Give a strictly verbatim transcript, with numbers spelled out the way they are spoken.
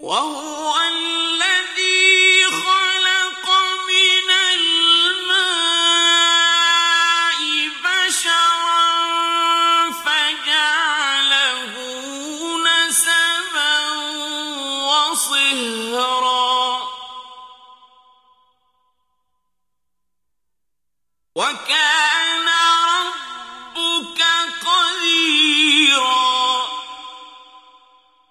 وهو الذي خلق من الماء بشرا فجعله نسبا وصهرا وكان